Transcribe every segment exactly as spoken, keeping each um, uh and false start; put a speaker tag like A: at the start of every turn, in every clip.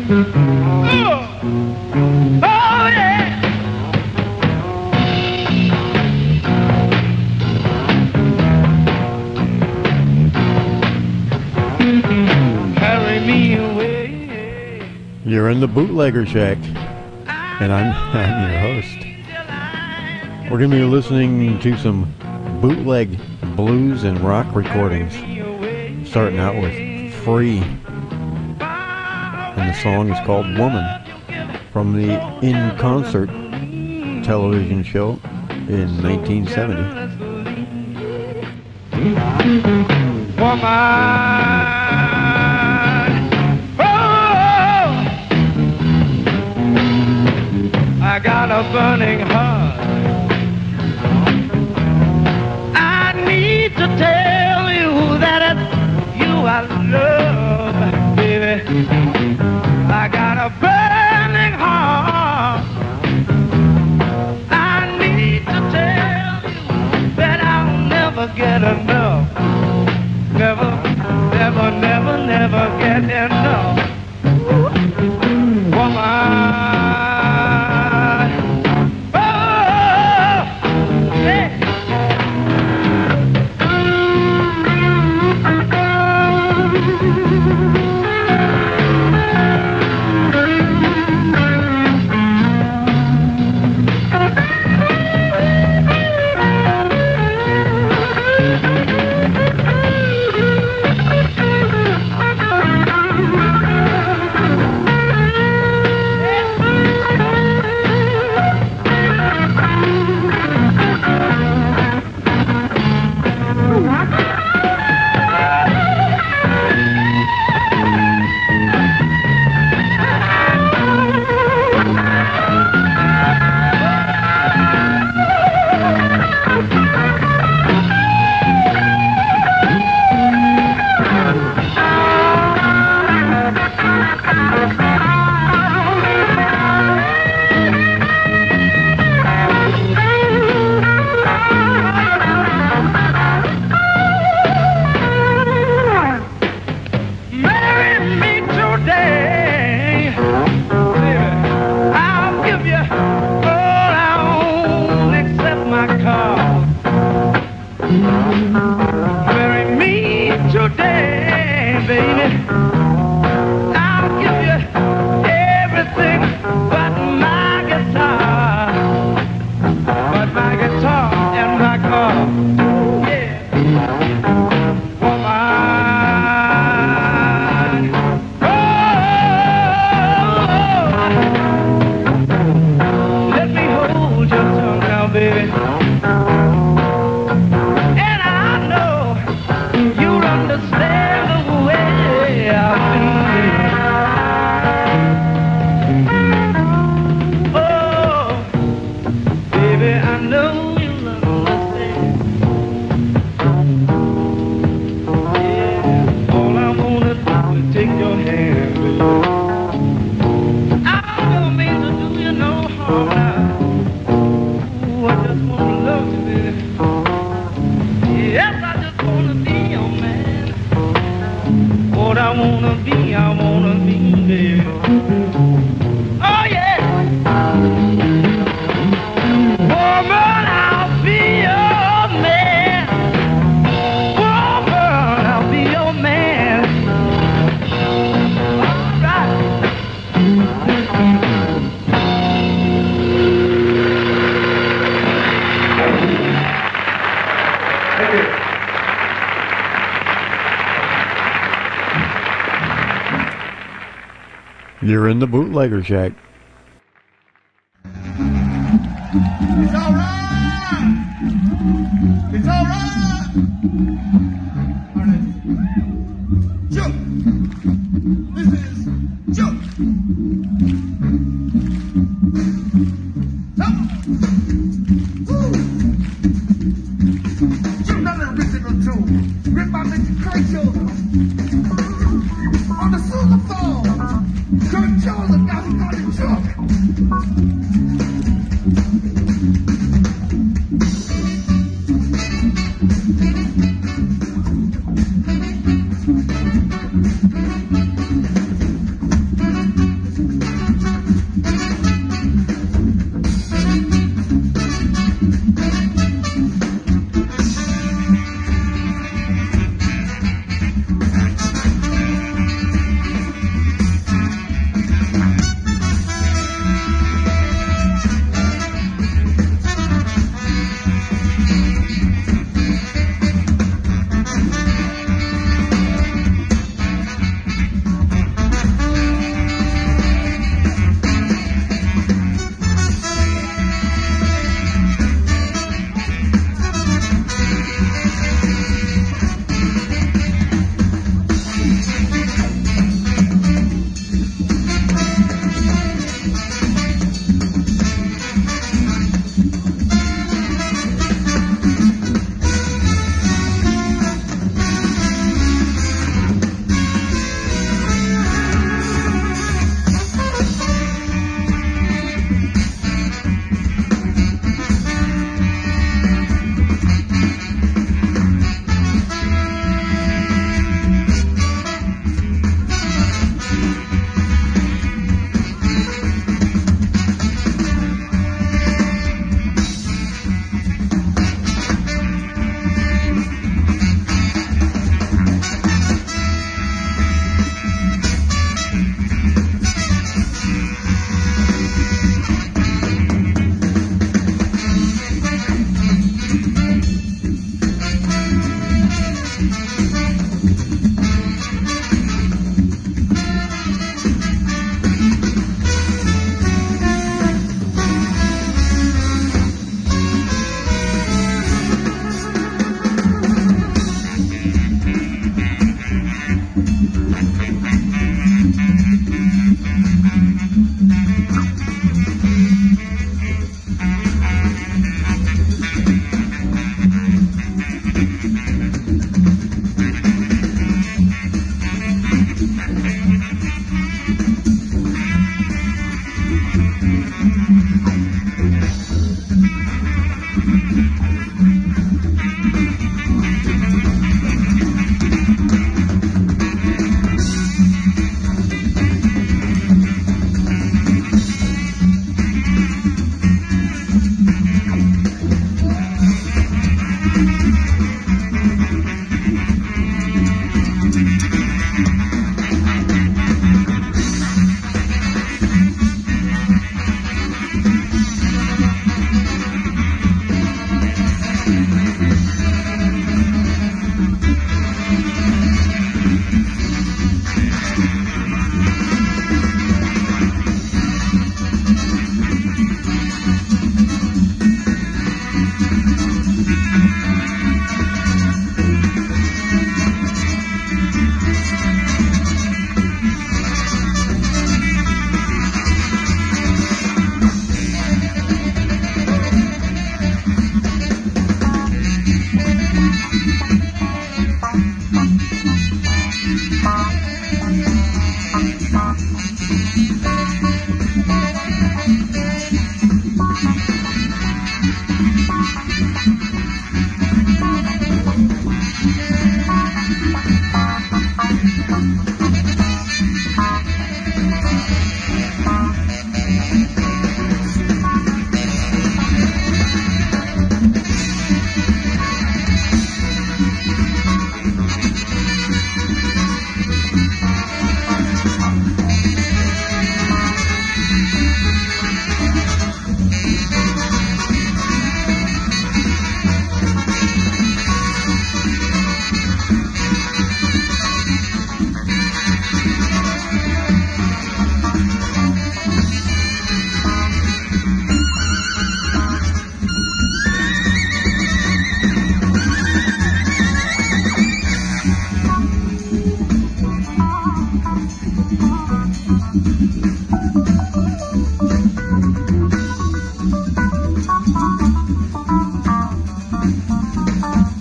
A: You're in the Bootlegger Shack, and I'm, I'm your host. We're going to be listening to some bootleg blues and rock recordings, starting out with Free, and the song is called Woman, from the In Concert television show in nineteen seventy.
B: Woman. I got a burning heart. I need to tell you that it's you I love, baby. I got a burning heart. I need to tell you that I'll never get enough. Never, never, never, never get enough. Woman.
A: You're in the Bootlegger Shack.
B: It's all right. It's all right. All right. Joe. This is Joe. Come on. Woo. Joe, not an original tune. Written by Mister Kershaw. On the sousaphone. Kurt Jones and now we got it, Joe.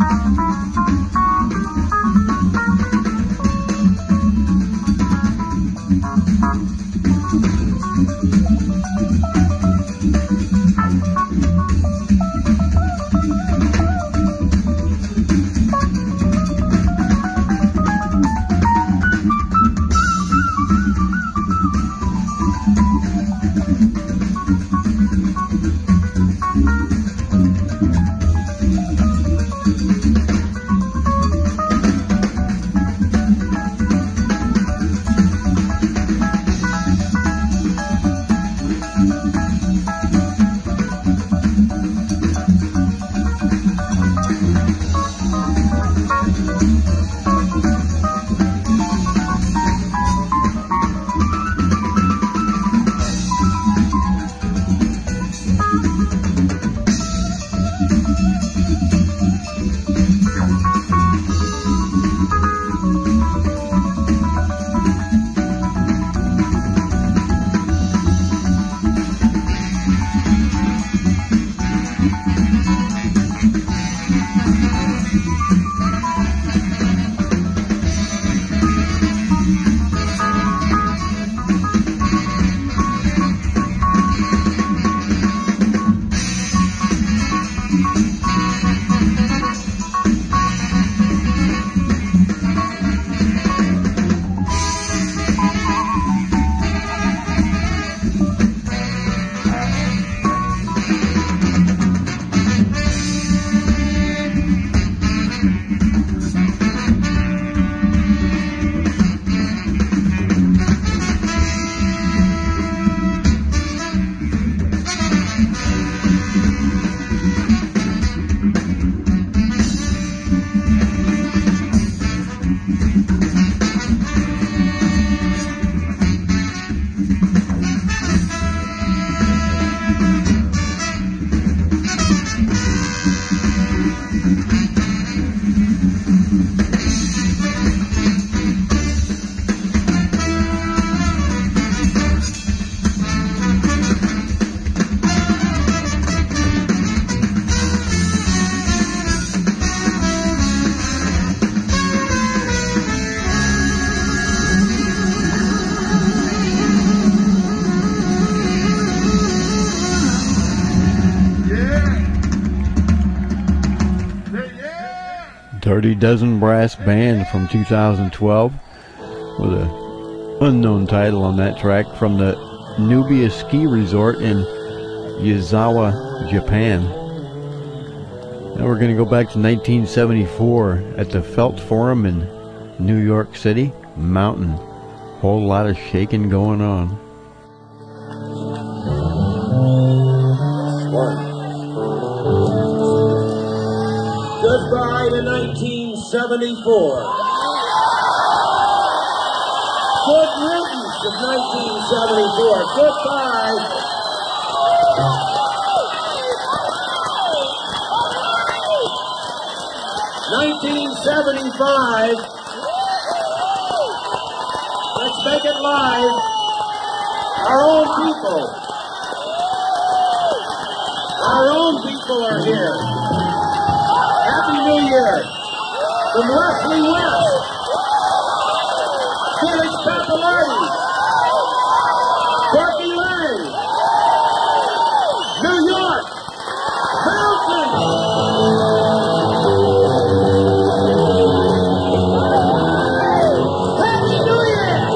A: Dirty Dozen Brass Band from two thousand twelve with an unknown title on that track from the Nubia Ski Resort in Yazawa, Japan. Now we're going to go back to nineteen seventy-four at the Felt Forum in New York City. Mountain. Whole lot of shaking going on.
C: One. Goodbye to nineteen seventy-four. Good riddance of nineteen seventy-four. Goodbye. nineteen seventy-five. Let's make it live. Our own people. Our own people are here. Happy New Year from Leslie West, Felix Pappalardi, Corky Lang, New York, Mountain. Happy New Year!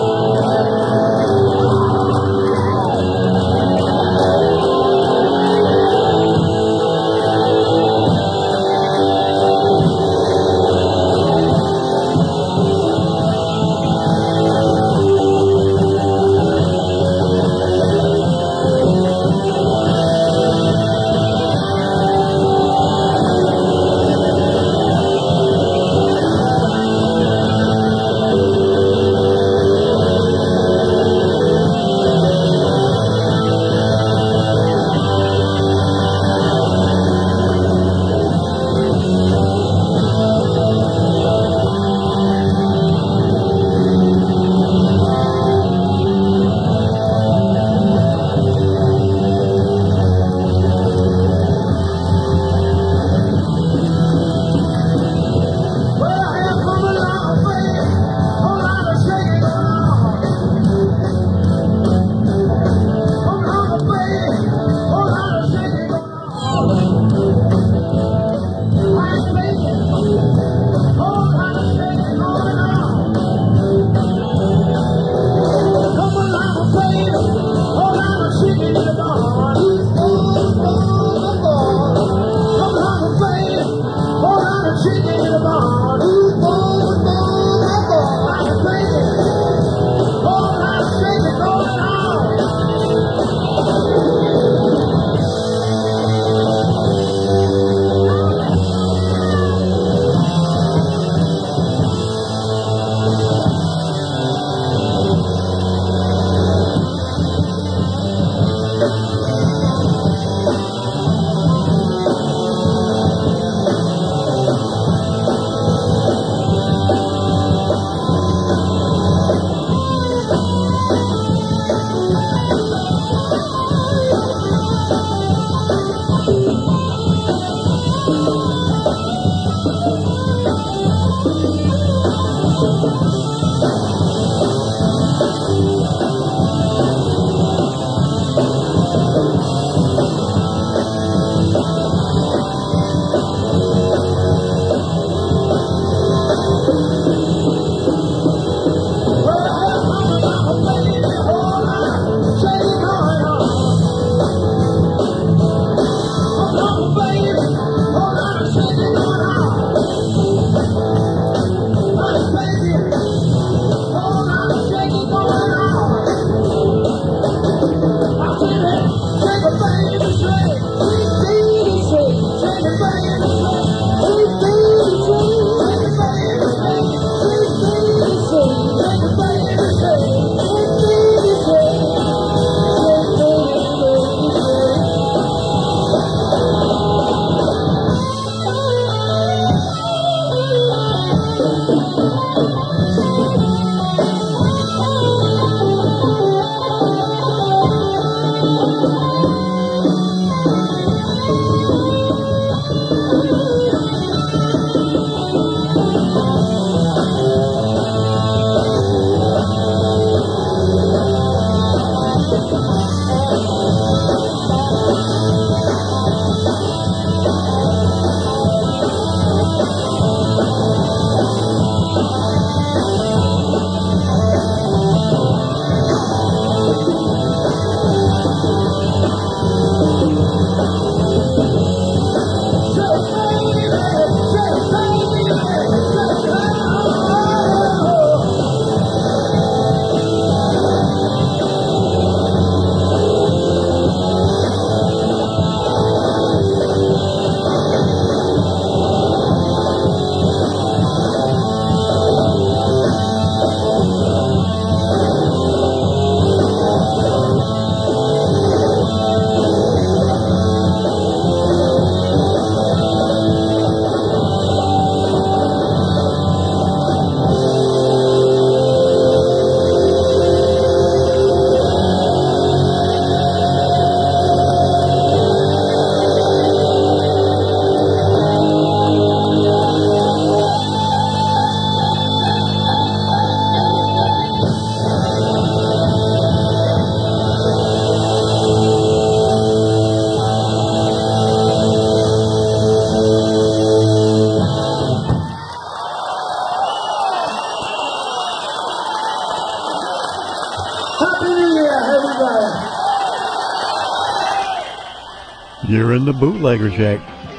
A: You're in the Bootlegger Shack.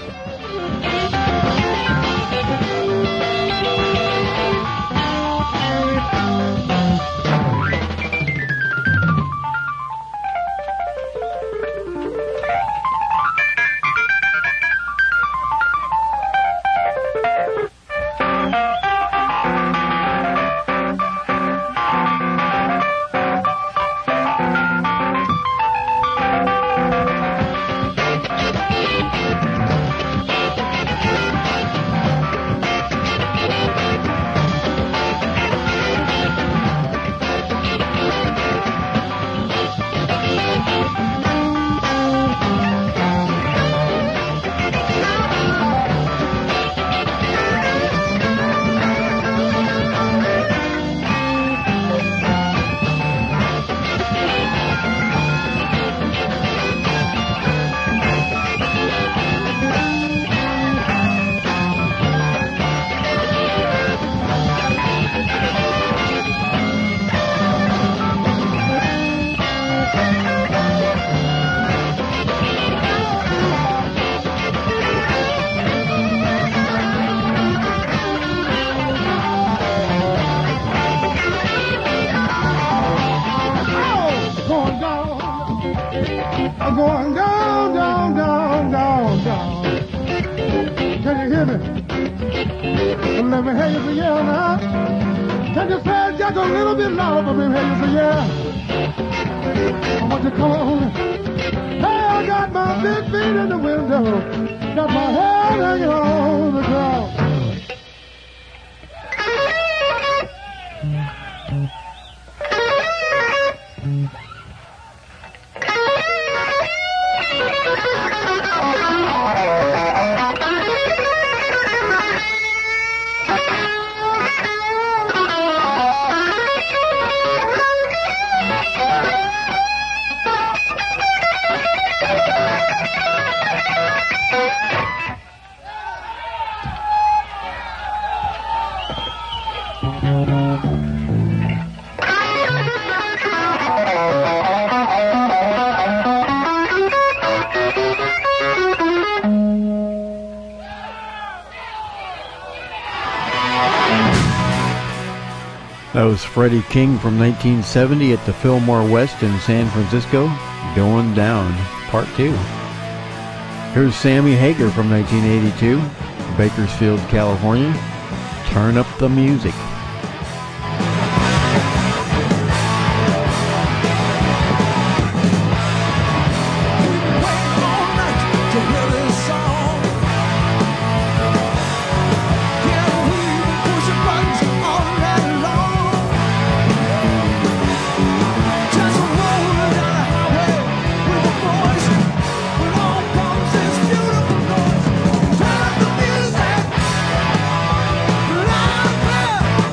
D: Going down, down, down, down, down. Can you hear me? Let me hear you say yeah now. Can you say it just a little bit louder for me? Hear you say yeah. I want you to come on. Hey, I got my big feet in the window. Got my head hanging on the ground.
A: That was Freddie King from nineteen seventy at the Fillmore West in San Francisco, Going Down, Part two. Here's Sammy Hagar from nineteen eighty-two, Bakersfield, California, Turn Up the Music.
E: Turn up the music, loud, loud.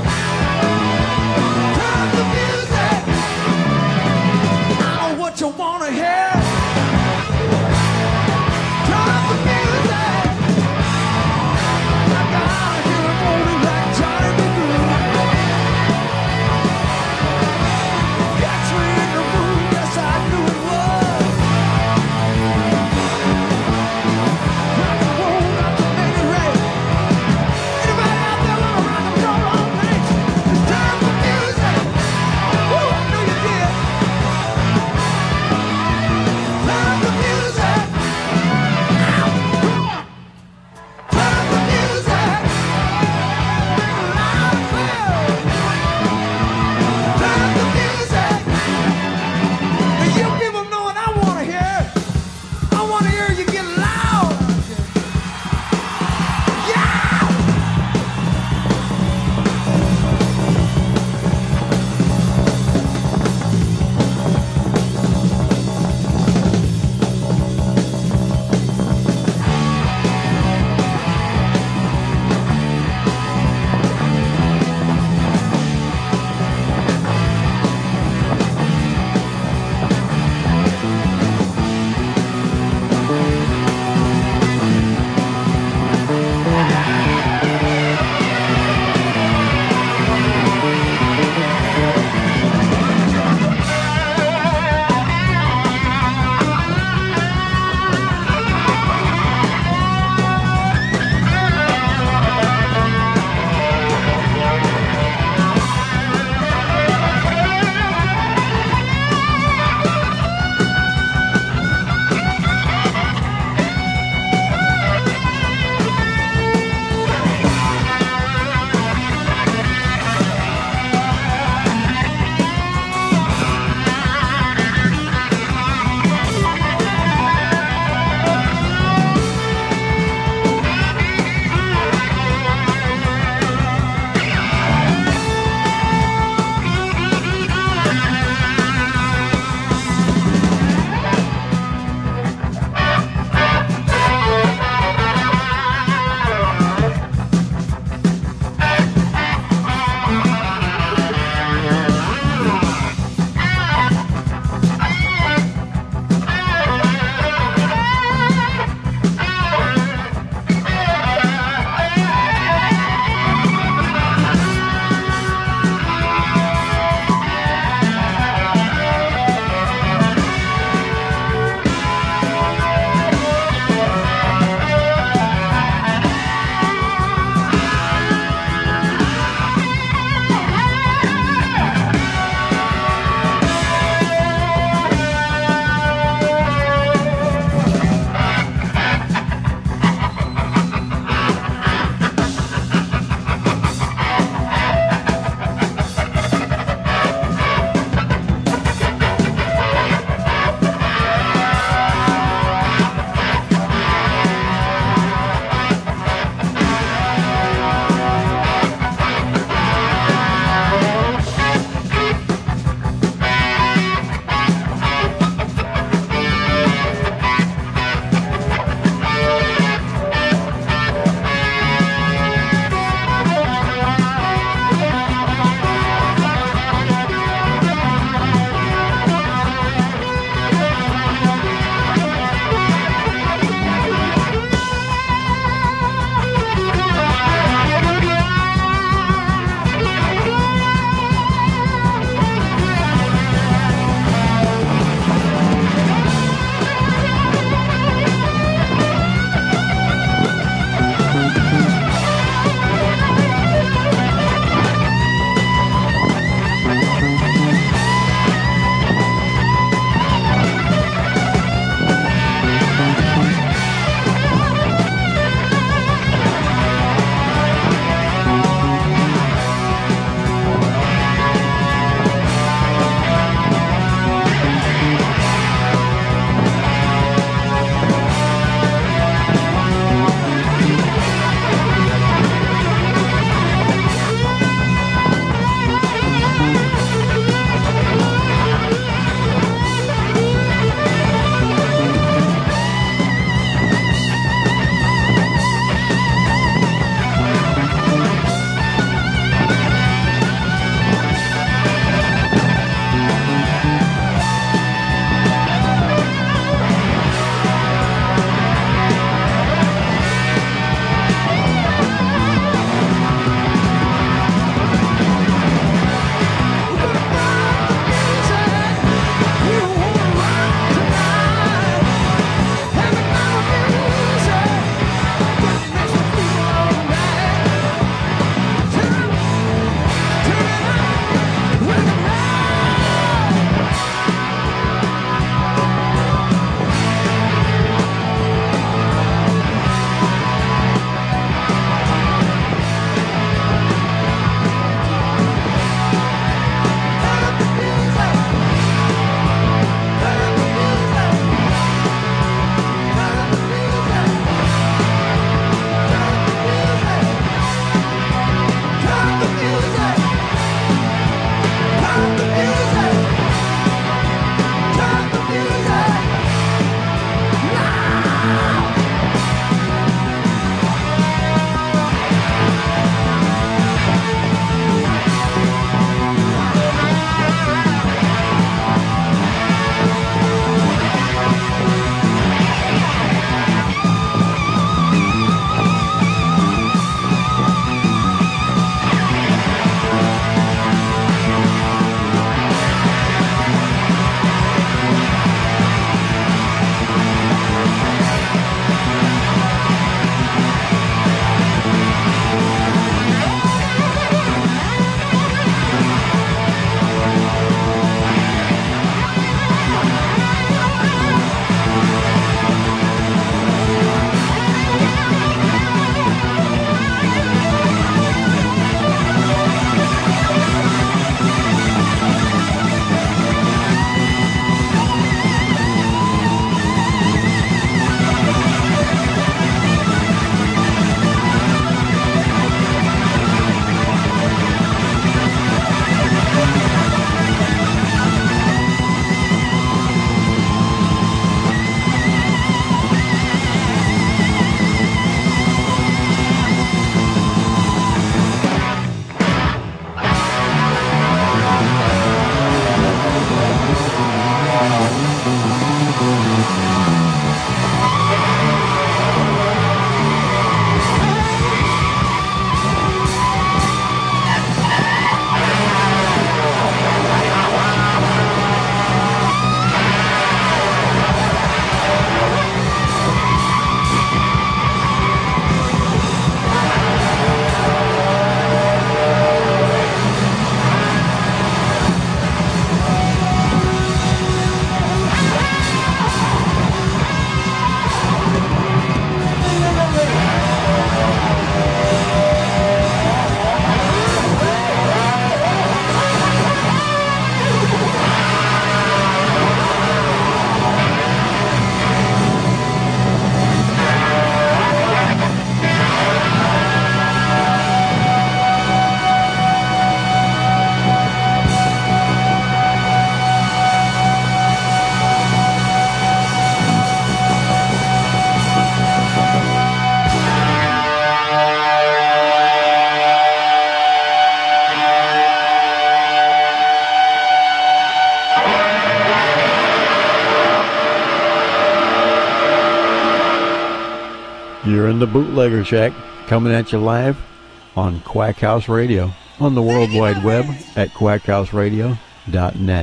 A: the Bootlegger Shack, coming at you live on Quack House Radio on the World Wide Web at quack house radio dot net.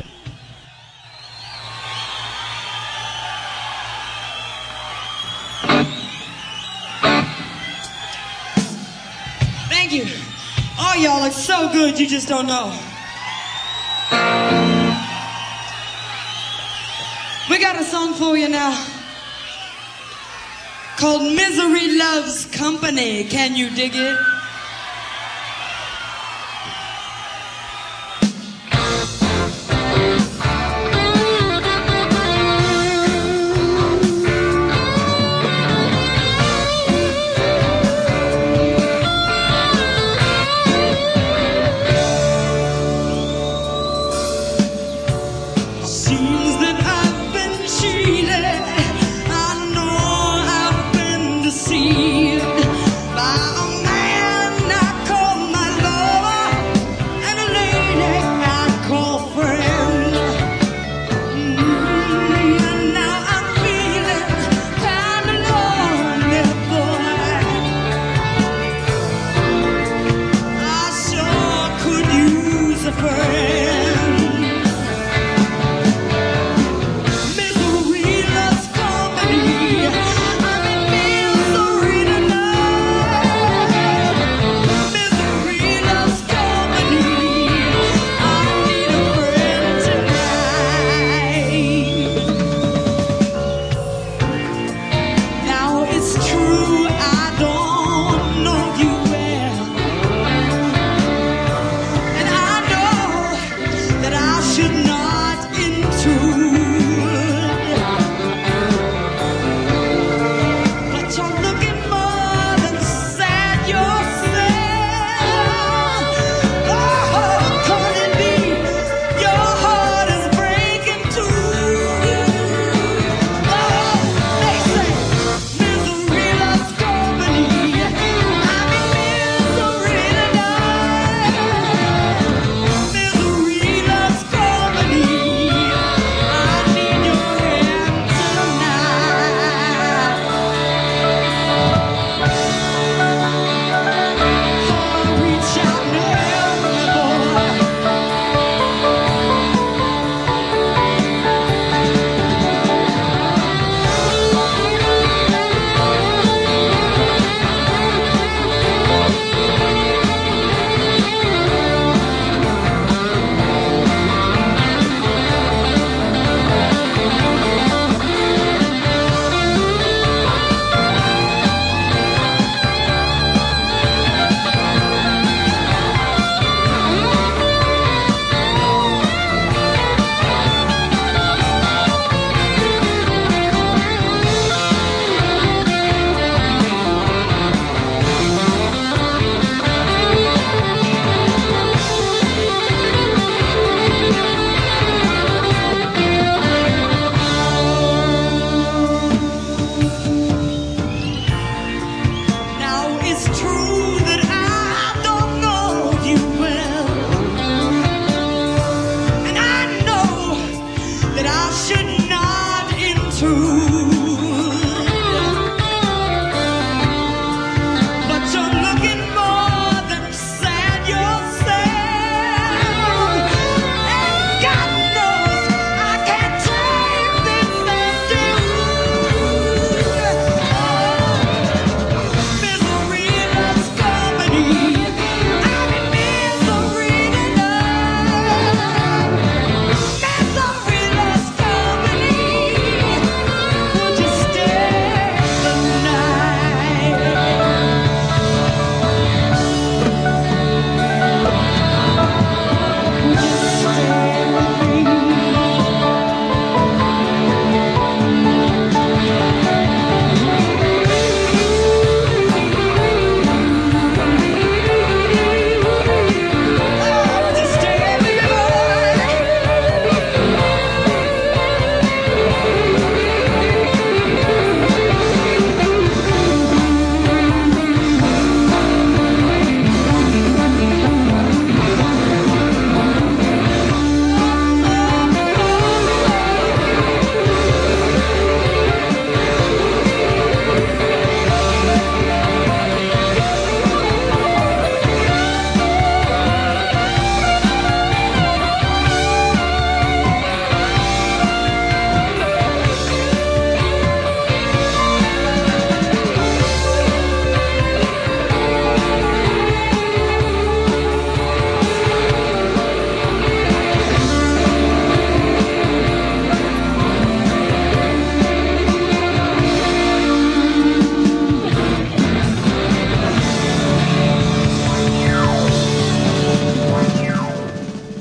E: Thank you. Oh, y'all look so good, you just don't know. We got a song for you now called Misery Loves Company. Can you dig it? I know I've been deceived by a man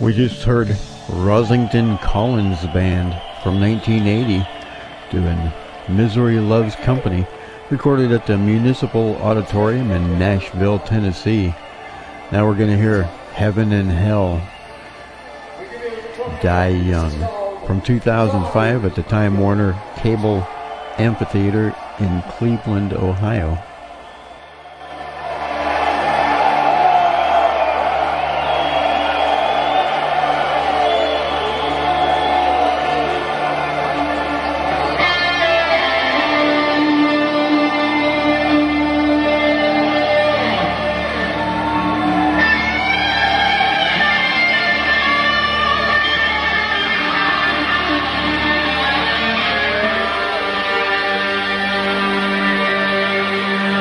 A: We just heard Rossington Collins Band from nineteen eighty doing Misery Loves Company, recorded at the Municipal Auditorium in Nashville, Tennessee. Now we're going to hear Heaven and Hell, Die Young, from two thousand five at the Time Warner Cable Amphitheater in Cleveland, Ohio.
B: Thank you.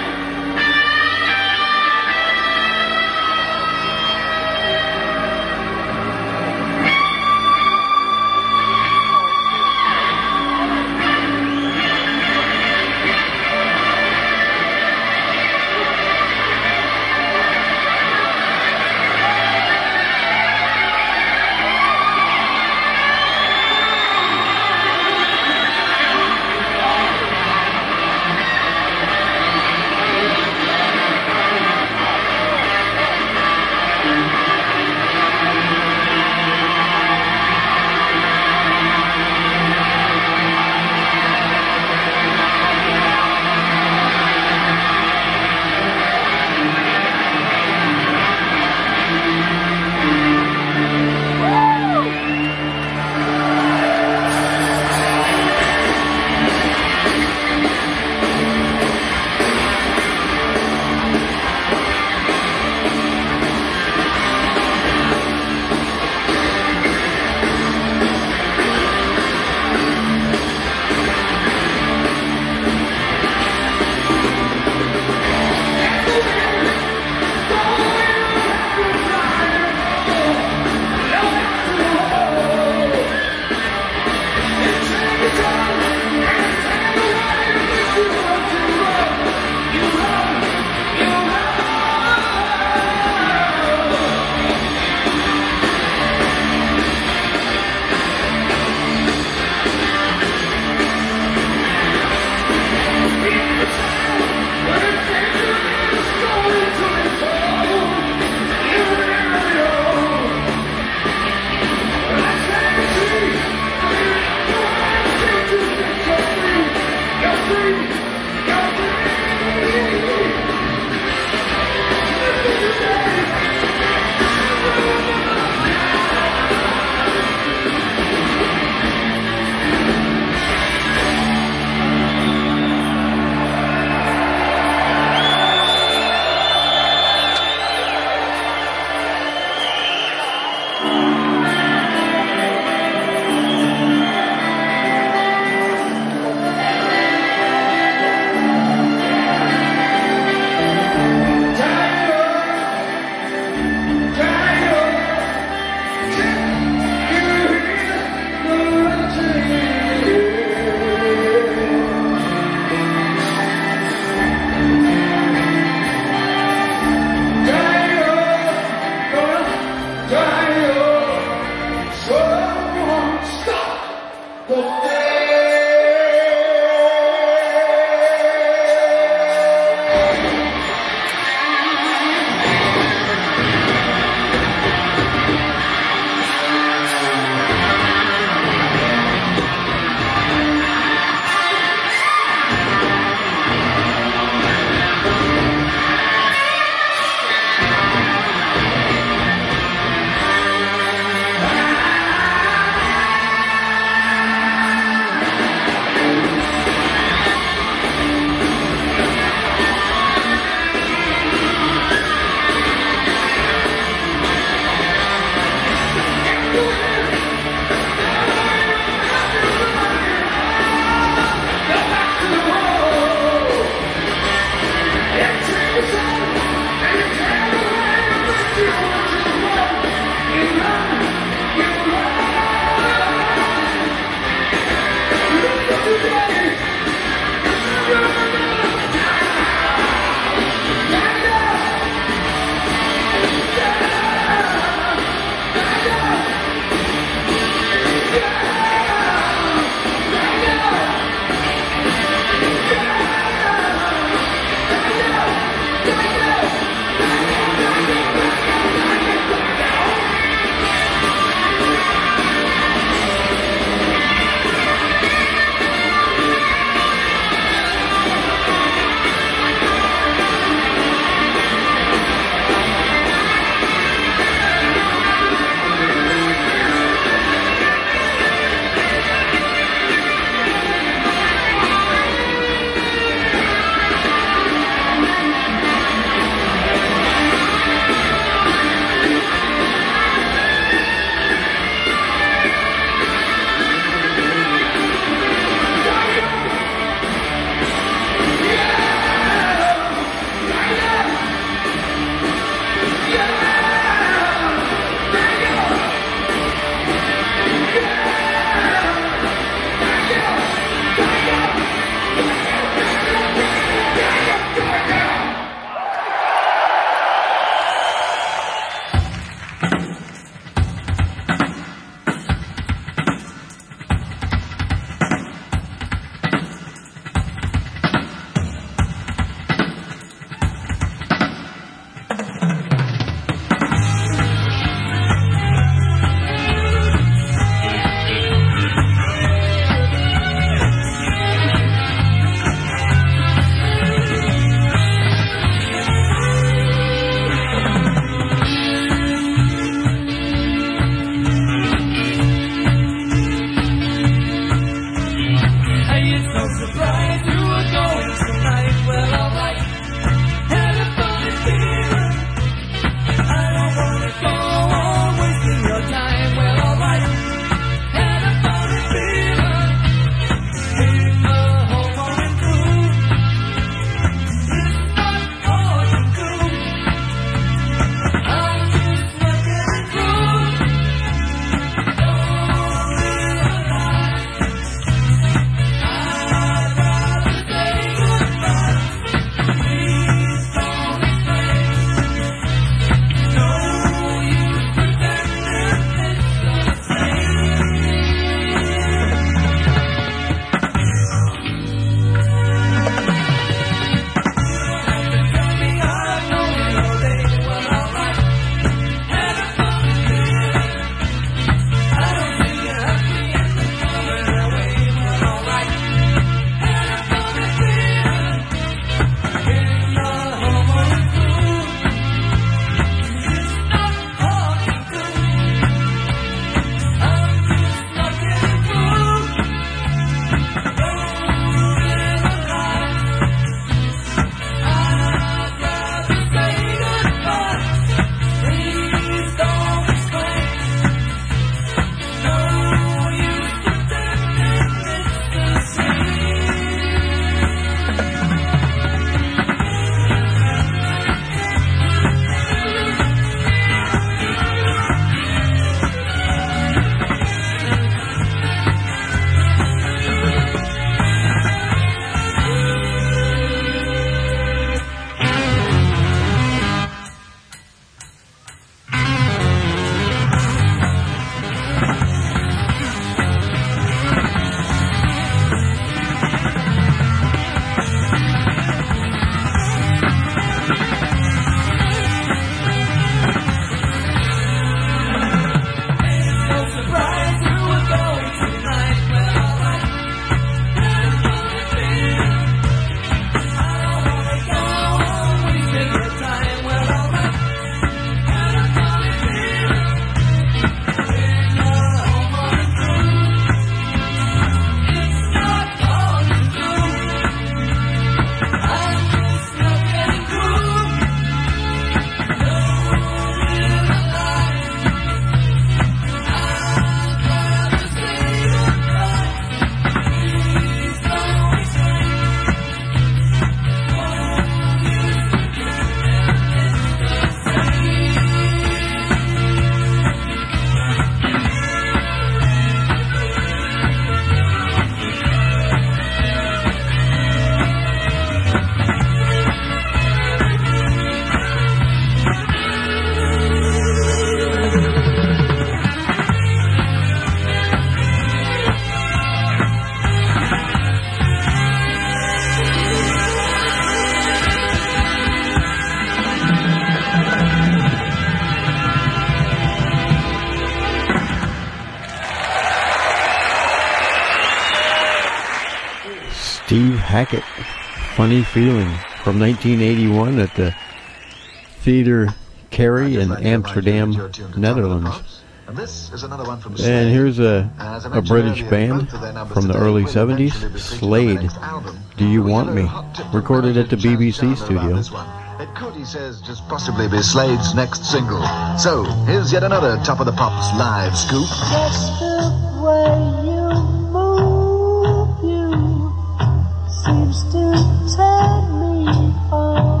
A: Steve Hackett, Funny Feeling, from nineteen eighty-one at the Theater Carey in Amsterdam, Netherlands.
F: And this is another one from
A: And
F: Slade.
A: here's a,
F: And as I
A: a
F: mentioned
A: British
F: earlier,
A: band
F: both of their numbers
A: from the
F: today
A: early
F: will
A: seventies,
F: eventually be featured on their
A: Slade,
F: next album.
A: Do You
F: We
A: Want
F: have
A: Me,
F: a hot tip from
A: recorded at the
F: Chance
A: B B C
F: Chandler about
A: studio.
F: this one. It could, he says, just possibly be Slade's next single. So, here's yet another Top of the Pops live scoop.
G: Just the way you move, you seems to turn me on.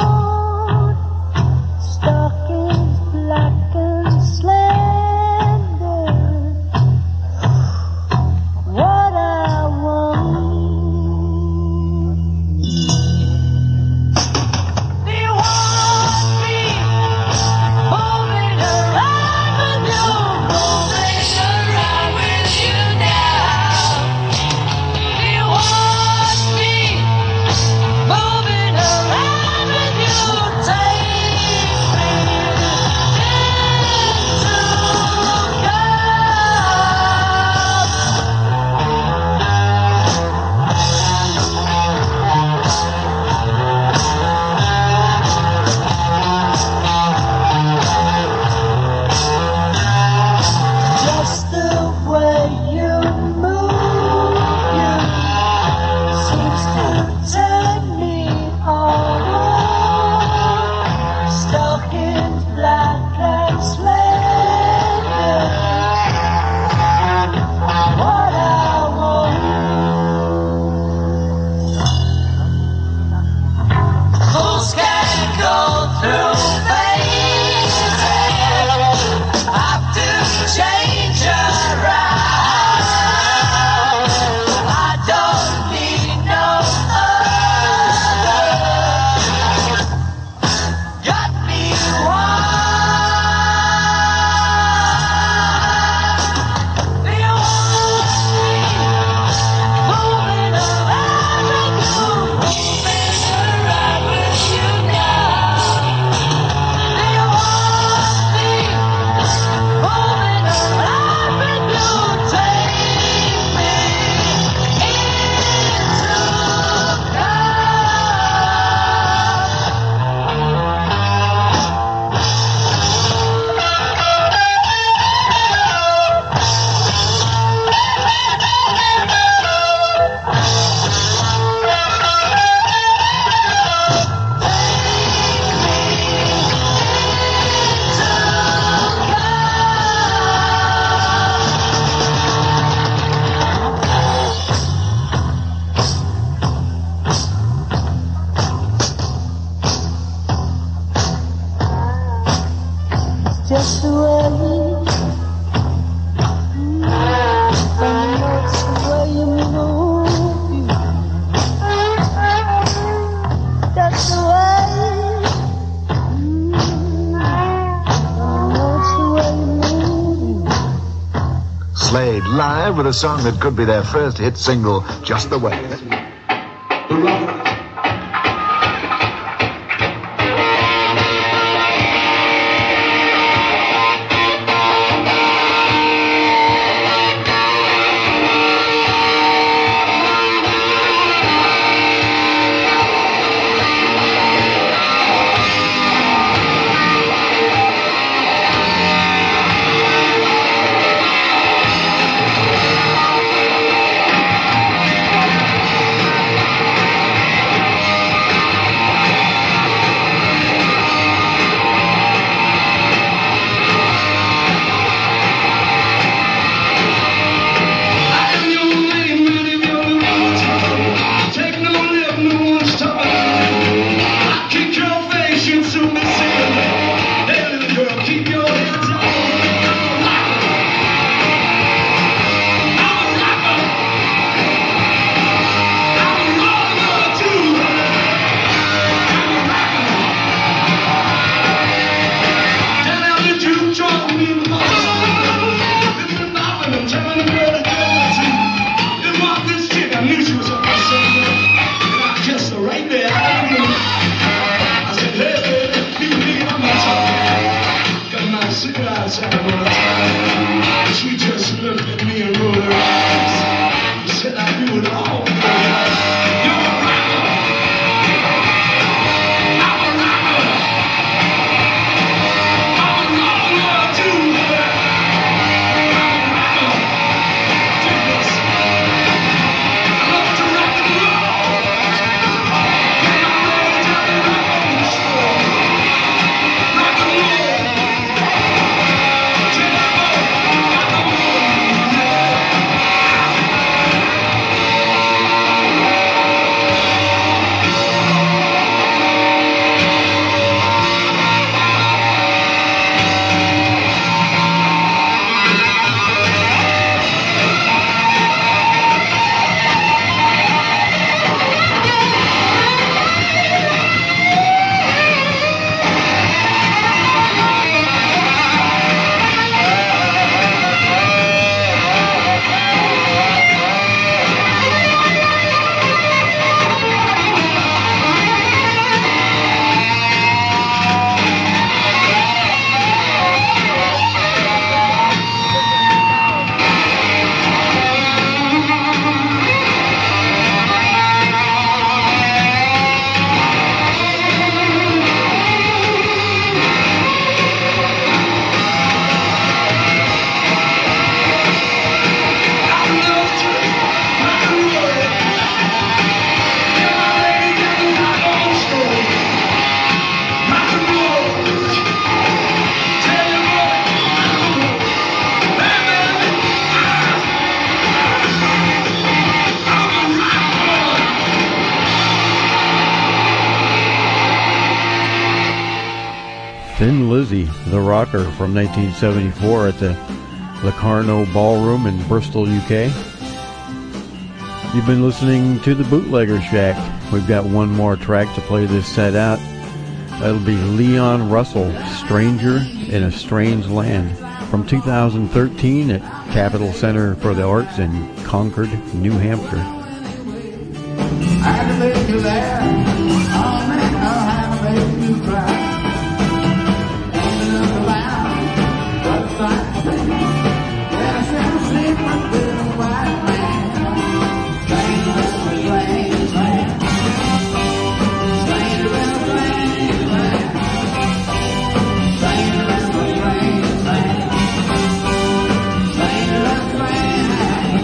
G: Stockings black and slender, what I want. Do you want me moving around with you, moving around with you now? Do you want me moving around with you? Take me into God. Just the way you move, you seems to turn me on. Stockings black and slender, what I want. Fools can go through phases, have to change around. I don't need no other. Got me one. Do you want me moving around with you, moving around with you now? Do you want me moving around with you? Take me into God. Just the way, mm, and it's the way you move, you. That's the way, mm, and it's the way you move, you.
F: Slade live with a song that could be their first hit single, Just the Way.
D: She just looked at me and rolled her eyes. Said I do it all.
A: Thin Lizzy, the rocker from nineteen seventy-four at the Locarno Ballroom in Bristol, U K. You've been listening to the Bootlegger Shack. We've got one more track to play this set out. That'll be Leon Russell, Stranger in a Strange Land, from two thousand thirteen at Capitol Center for the Arts in Concord, New Hampshire.
D: I had to make you laugh. Oh man, I had to make you cry. Ain't enough around, but it's like that I never sleep with a white man. Stranger in a strange land. Stranger in a strange land. Stranger in a strange land. Stranger in a strange land.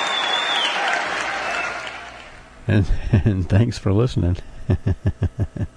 A: And, and thanks for listening.